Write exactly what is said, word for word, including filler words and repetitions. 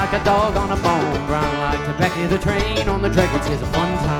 like a dog on a bone, brown like the back of the train on the track. It's a fun time.